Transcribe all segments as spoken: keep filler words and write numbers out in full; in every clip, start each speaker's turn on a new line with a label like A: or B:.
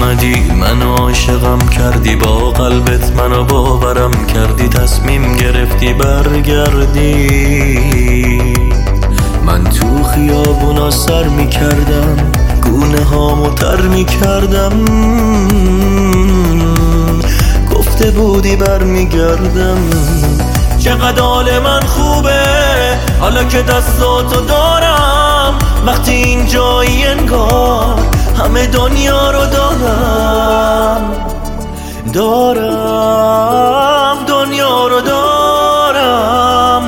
A: اومدی منو عاشقم کردی، با قلبت منو باورم کردی، تصمیم گرفتی برگردی. من تو خیابونا سر میکردم، گونه هامو تر میکردم، گفته بودی برمیگردم. چقدر حال من خوبه حالا که دستاتو دارم، وقتی این جایی انگار همه دنیا رو دارم دارم دنیا رو دارم.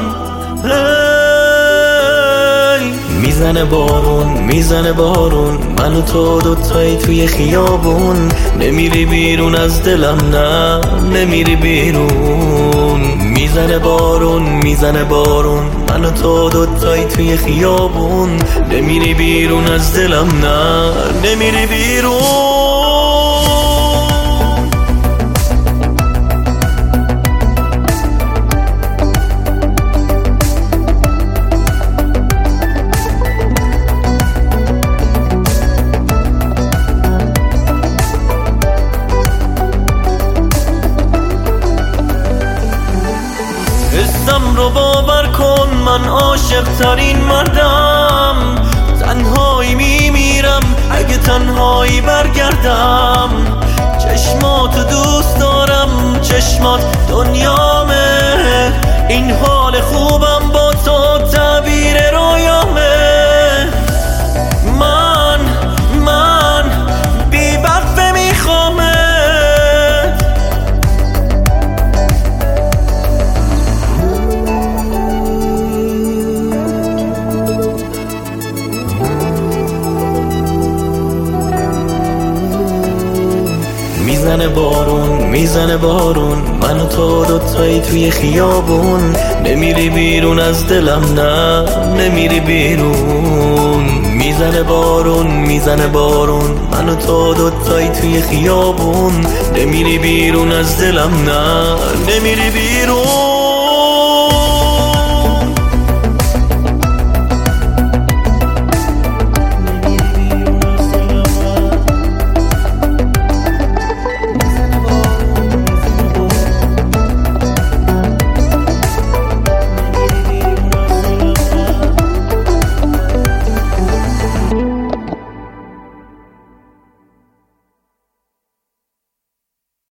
A: میزنه بارون میزنه بارون، من و تو دوتایی توی خیابون، نمیری بیرون از دلم، نه نمیری بیرون. میزنه بارون میزنه بارون، من و تو دوتایی توی خیابون، نمیری بیرون از دلم، نه نمیری بیرون. حسم رو باور کن، من عاشق ترین مردم، تنهایی میمیرم اگه تنهایی برگردم. چشمات دوست دارم، چشمات دنیامه، این حال خوبم با تو تعبیر رویامه. من من بی وقفه میخوامه. میزنه بارون میزنه بارون، من و تو دوتایی توی خیابون، نمیری بیرون از دلم، نه نمیری بیرون. میزنه بارون میزنه بارون، من و تو دوتایی توی خیابون، نمیری بیرون از دلم، نه نمیری بیرون.